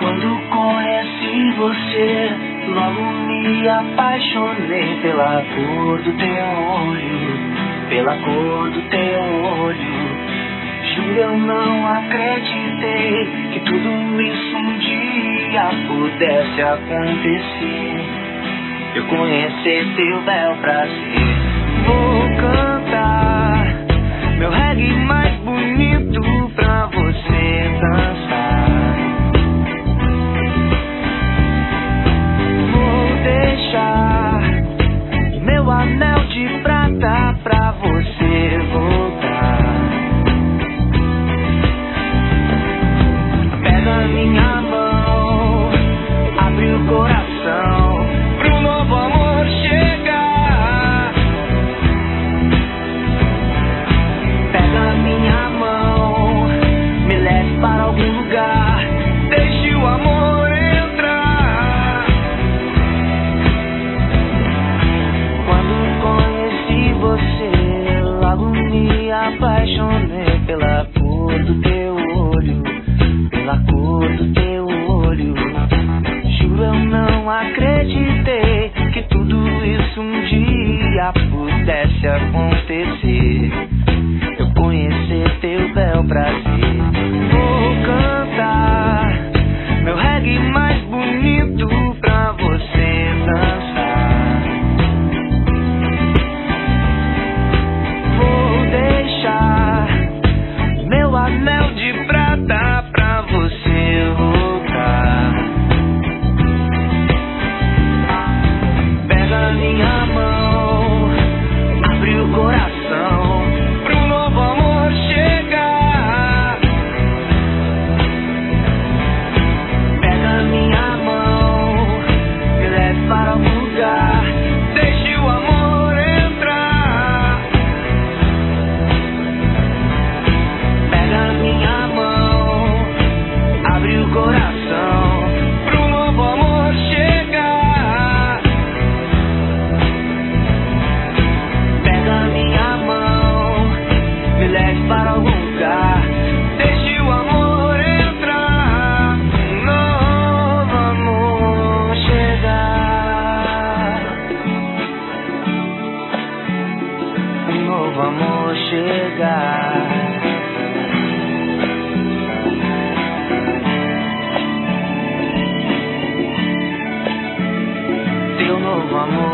Quando conheci você, logo me apaixonei pela cor do teu olho, pela cor do teu olho. Juro, eu não acreditei que tudo isso um dia pudesse acontecer. Eu conhecer teu bel prazer. Vou cantar meu reggae mais bonito pra você dançar. Vou deixar meu anel de prata pra você voltar. Pega minha mão, abre o coração pro novo amor chegar. Pega minha mão, me leve para algum lugar, deixe o amor entrar. Quando conheci você, logo me apaixonei pela cor do teu olho, pela cor do teu olho. Juro, eu não acreditei que tudo isso um dia pudesse acontecer. Eu conhecer teu bel prazer. Vou cantar meu reggae mais bonito pra você dançar. Vou deixar meu anel de prata pra você voltar. Pega minha mão, abre o coração pro novo amor chegar. Pega minha mão, me leve para algum lugar, deixe o amor entrar. Pega minha mão, abre o coração pro novo amor chegar. Pega minha mão, me leve para algum lugar, deixe o amor entrar. Novo amor chegar. Um novo amor chegar. Teu novo amor